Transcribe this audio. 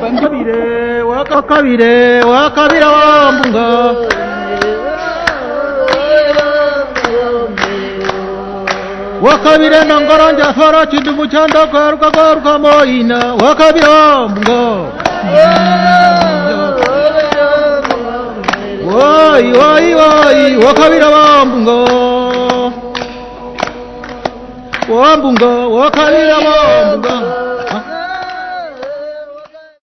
wakabira wambunga wakabire nangoranja fara chidumu chanda garuka moina wakabira wambunga wai wakabira wambunga wakabira wambunga